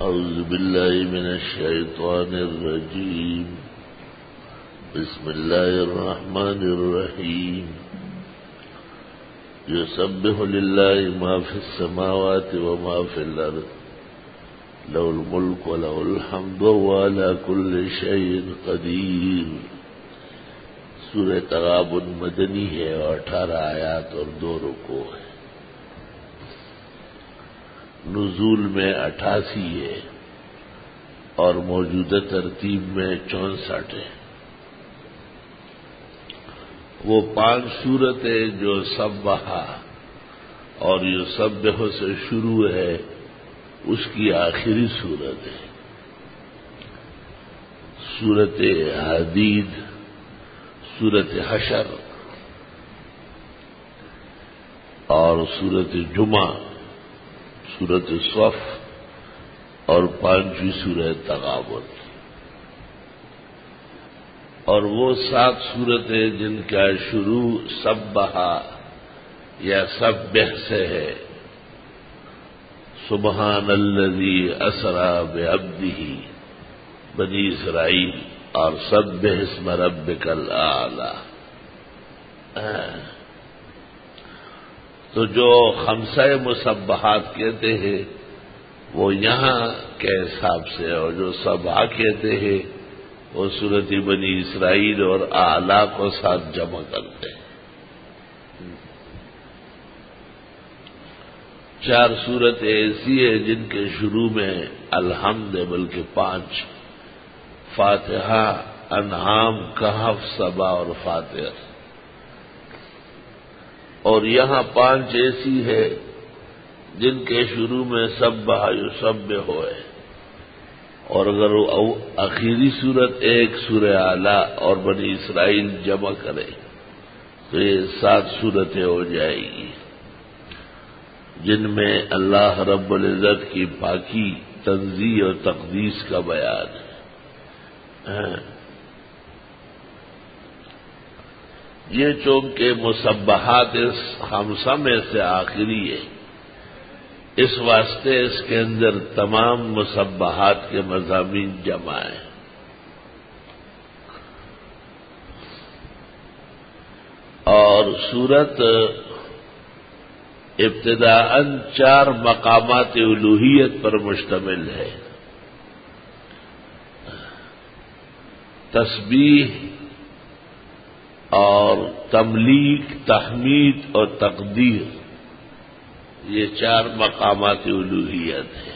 أعوذ بالله من الشيطان الرجيم. بسم الله الرحمن الرحيم. يسبح لله ما في السماوات وما في الأرض له الملك وله الحمد وهو على كل شيء قدير. سورہ تغابن مدنی ہے اور 18 آیات اور 2 رکوع ہے. نزول میں 88 ہے اور موجودہ ترتیب میں 64 ہے. وہ 5 سورتیں جو سبحہ اور یسبح سے شروع ہے اس کی آخری سورت ہے. سورت حدید، سورت حشر اور سورت جمعہ، سورت صف اور 5ویں سورت تغابن. اور وہ 7 سورتیں جن کا شروع سبحہ یا سبح سے ہے. سبحان الذی اسری بعبدہ بنی اسرائیل اور سبح اسم ربک الاعلی. تو جو خمسہ مسبحات کہتے ہیں وہ یہاں کے حساب سے، اور جو سبحہ کہتے ہیں وہ سورت بنی اسرائیل اور اعلیٰ کو ساتھ جمع کرتے ہیں. 4 سورتیں ایسی ہیں جن کے شروع میں الحمد، بلکہ 5: فاتحہ، انعام، کہف، سبا اور فاتر. اور یہاں 5 ایسی ہے جن کے شروع میں سبح یسبح ہوئے. اور اگر آخری سورت ایک سورہ اعلیٰ اور بنی اسرائیل جمع کرے تو یہ 7 سورتیں ہو جائے گی جن میں اللہ رب العزت کی پاکی، تنزیہ اور تقدیس کا بیان ہے. یہ چونکہ مسبحات اس خمسہ میں سے آخری ہے، اس واسطے اس کے اندر تمام مسبحات کے مضامین جمع ہیں. اور سورت ابتداءً 4 مقامات الوہیت پر مشتمل ہے: تسبیح اور تملیک، تحمید اور تقدیر. یہ 4 مقامات الوہیت ہیں.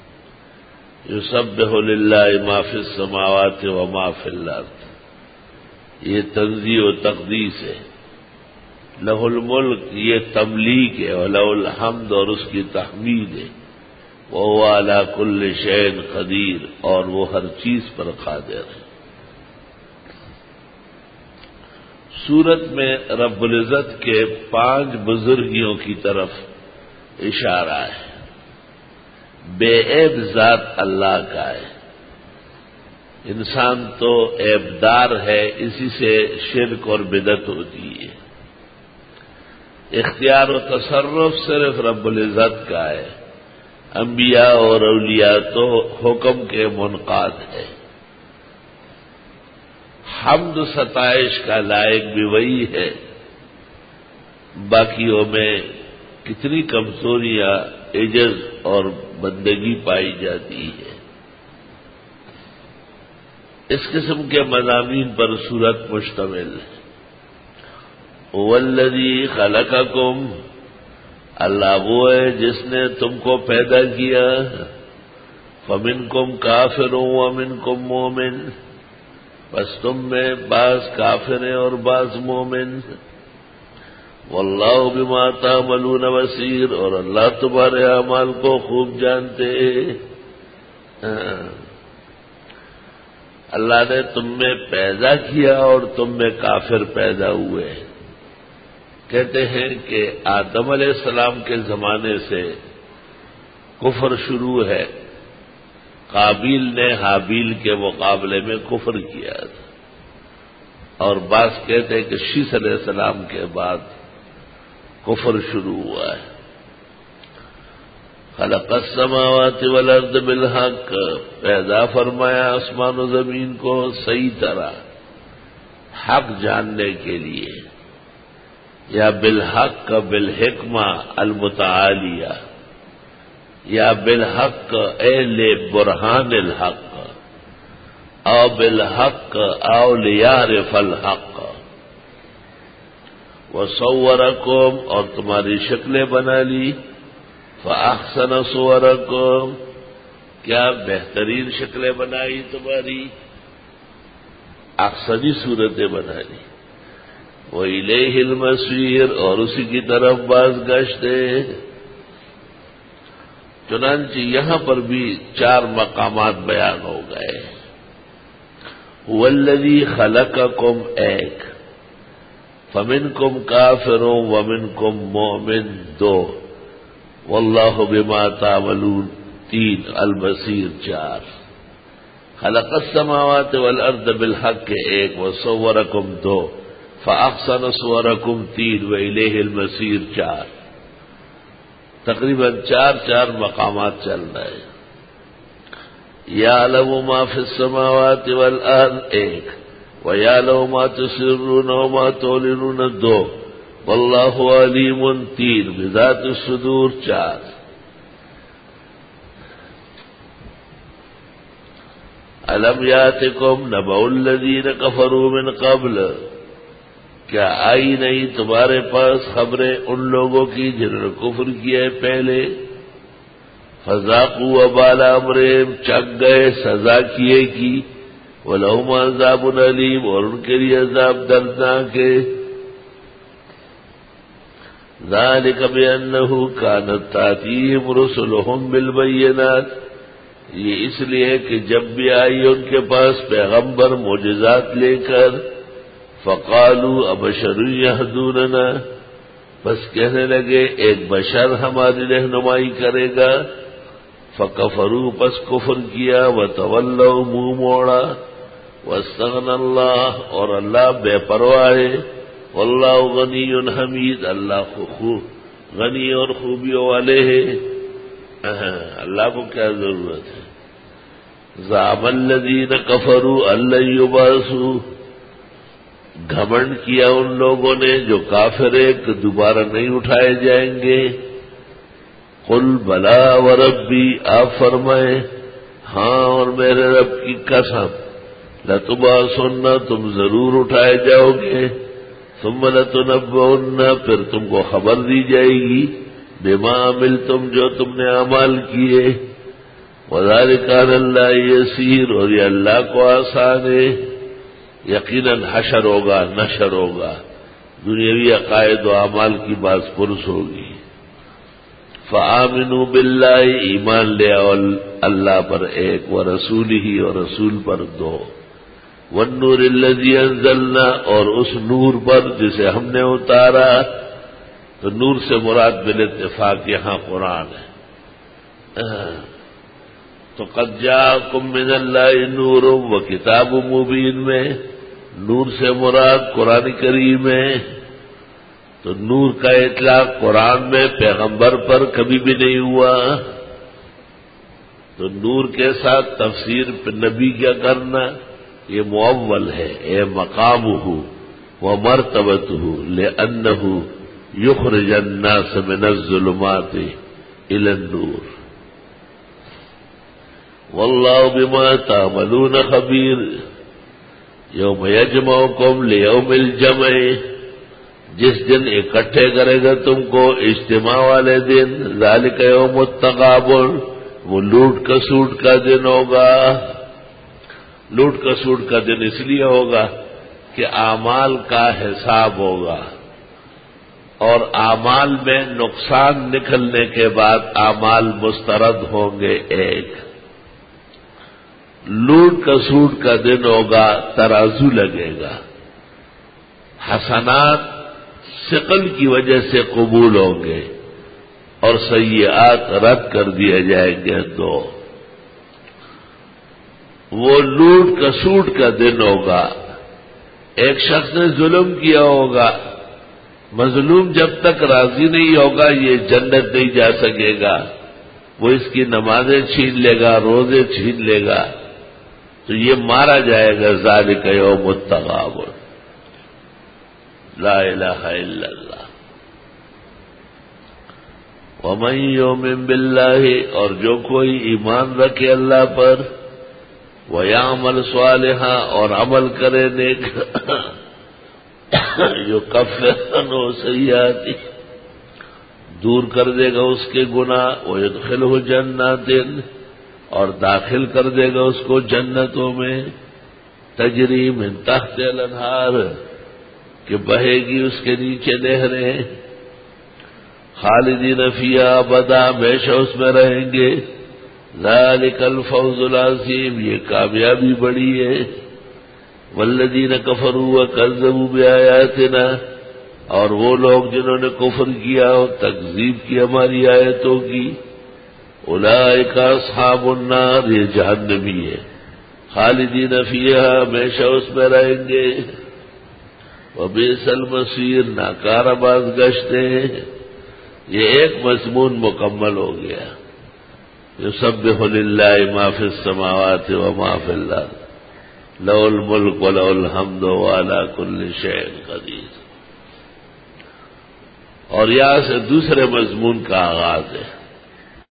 یسبح للہ ما فی السماوات وما فی الارض، یہ تنزیہ و تقدیس ہے. لہ الملک، یہ تملیک ہے. ولہ الحمد، اور اس کی تحمید ہے. وہو علی کل شیء قدیر، اور وہ ہر چیز پر قادر ہے. سورت میں رب العزت کے 5 بزرگیوں کی طرف اشارہ ہے. بے عیب ذات اللہ کا ہے. انسان تو عیبدار ہے، اسی سے شرک اور بدعت ہوتی ہے. اختیار و تصرف صرف رب العزت کا ہے. انبیاء اور اولیاء تو حکم کے منقاد ہے. حمد و ستائش کا لائق بھی وہی ہے. باقیوں میں کتنی کمزوریاں، عجز اور بندگی پائی جاتی ہے. اس قسم کے مضامین پر سورت مشتمل ہے. والذی خلقکم، اللہ وہ ہے جس نے تم کو پیدا کیا. فمنکم کافر ومنکم مومن، بس تم میں بعض کافر ہیں اور بعض مومن. واللہ بما تعملون بصیر، اور اللہ تمہارے اعمال کو خوب جانتے ہیں. اللہ نے تم میں پیدا کیا اور تم میں کافر پیدا ہوئے. کہتے ہیں کہ آدم علیہ السلام کے زمانے سے کفر شروع ہے. قابیل نے حابیل کے مقابلے میں کفر کیا تھا، اور بعض کہتے ہیں کہ شیس علیہ السلام کے بعد کفر شروع ہوا ہے. خلق السماوات والارض بالحق، پیدا فرمایا آسمان و زمین کو صحیح طرح حق جاننے کے لیے، یا بالحق بالحکمہ المتعالیہ، یا بالحق اے برہان الحق، او بالحق او لیعرف الحق، وصورکم اور تمہاری شکلیں بنا لی، فاحسن صورکم کیا بہترین شکلیں بنائی تمہاری، احسنی صورتیں بنا لی، وَإِلَيْهِ الْمَصِيرُ اور اسی کی طرف باز گشت ہے۔ چنانچہ یہاں پر بھی 4 مقامات بیان ہو گئے۔ هُوَ الَّذِي خَلَقَكُمْ ایک، فَمِنْكُمْ كَافِرٌ وَمِنْكُمْ مُؤْمِنٌ 2، وَاللَّهُ بِمَا تَعْمَلُونَ 3، الْبَصِيرُ 4۔ خلق السماوات والارض بالحق 1، وصورکم 2، فاحسن صورکم 3، وإلیہ المصیر 4۔ تقریباً 4 مقامات چل رہے ہیں۔ یعلم ما فی السماوات والارض 1، ویعلم ما تسرون وما تعلنون 2، واللہ علیم 3، بذات الصدور 4۔ الم یاتکم نبأ الذین کفروا من قبل، کیا آئی نہیں تمہارے پاس خبریں ان لوگوں کی جنہوں نے کفر کیا ہے پہلے، فذاقوا وبال امرہم چکھ گئے سزا کیے کی، ولہم عذاب علیم اور ان کے لیے عذاب دردناک ہے۔ ذالک بأنہ کانت تأتیہم رسلہم بالبینات، یہ اس لیے کہ جب بھی آئی ان کے پاس پیغمبر معجزات لے کر، فقالوا ابشر یہدوننا، بس کہنے لگے ایک بشر ہماری رہنمائی کرے گا، فکفروا پس کفر کیا، وتولوا منہ موڑا، واستغنى اللہ اور اللہ بے پرواہ ہے، واللہ غنی حمید اللہ غنی اور خوبیوں والے ہیں، اللہ کو کیا ضرورت ہے۔ زعم الذین کفروا ان لن یبعثوا، گھمنڈ کیا ان لوگوں نے جو کافر ہیں کہ دوبارہ نہیں اٹھائے جائیں گے۔ قل بلا وربی، آپ فرمائیں ہاں اور میرے رب کی قسم، لتبعثن تم ضرور اٹھائے جاؤ گے، ثم لتنبؤن پھر تم کو خبر دی جائے گی، بما عملتم جو تم نے اعمال کیے، وذالک علی اللہ یسیر اور یہ اللہ کو آسان ہے۔ یقیناً حشر ہوگا، نشر ہوگا، دنیاوی عقائد و اعمال کی باز پرس ہوگی۔ فآمنوا باللہ، ایمان لے آؤ اللہ پر 1، ورسولہ اور رسول پر 2، والنور الذی انزلنا اور اس نور پر جسے ہم نے اتارا، تو نور سے مراد بالاتفاق یہاں قرآن ہے۔ تو قد جاءکم من اللہ نور و کتاب مبین میں نور سے مراد قرآن کریم ہے، تو نور کا اطلاق قرآن میں پیغمبر پر کبھی بھی نہیں ہوا، تو نور کے ساتھ تفسیر نبی کیا کرنا یہ معول ہے، اے مقامہ و مرتبتہ لأنہ یخرج الناس من الظلمات الى النور، واللہ بما تعملون خبیر۔ یوم یجمعکم لیوم الجمع، جس دن اکٹھے کرے گا تم کو اجتماع والے دن، ذالک یوم التغابن، وہ لوٹ کسوٹ کا دن ہوگا۔ لوٹ کسوٹ کا دن اس لیے ہوگا کہ اعمال کا حساب ہوگا، اور اعمال میں نقصان نکلنے کے بعد اعمال مسترد ہوں گے 1۔ لوٹ کسوٹ کا دن ہوگا، ترازو لگے گا، حسنات ثقل کی وجہ سے قبول ہوں گے اور سیئات رد کر دیے جائیں گے 2۔ وہ لوٹ کسوٹ کا دن ہوگا، ایک شخص نے ظلم کیا ہوگا، مظلوم جب تک راضی نہیں ہوگا یہ جنت نہیں جا سکے گا، وہ اس کی نمازیں چھین لے گا، روزے چھین لے گا، تو یہ مارا جائے گا۔ ذالک یوم التغابن، لا الہ الا اللہ۔ ومن یؤمن باللہ، اور جو کوئی ایمان رکھے اللہ پر، ویعمل صالحا، اور عمل کرے نیک، یکفر عنہ سیئاتہ، دور کر دے گا اس کے گناہ، ویدخلہ جنات، اور داخل کر دے گا اس کو جنتوں میں، تجری من تحت الانہار، کہ بہے گی اس کے نیچے نہریں، خالدین فیہا ابدا، ہمیشہ اس میں رہیں گے۔ ذالک الفوز العظیم، یہ کامیابی بڑی ہے۔ والذین کفروا وکذبوا بآیاتنا، اور وہ لوگ جنہوں نے کفر کیا اور تکذیب کی ہماری آیتوں کی، اولئک اصحاب النار، یہ جہنمی ہے، خالدین فیہا، ہمیشہ اس میں رہیں گے۔ وبئس المصیر، ناکارہ بازگشت ہے۔ یہ ایک مضمون مکمل ہو گیا۔ یسبح للہ ما فی السماوات وما فی الارض، لہ الملک ولہ الحمد وعلی کل شیء قدیر۔ اور یہاں سے دوسرے مضمون کا آغاز ہے۔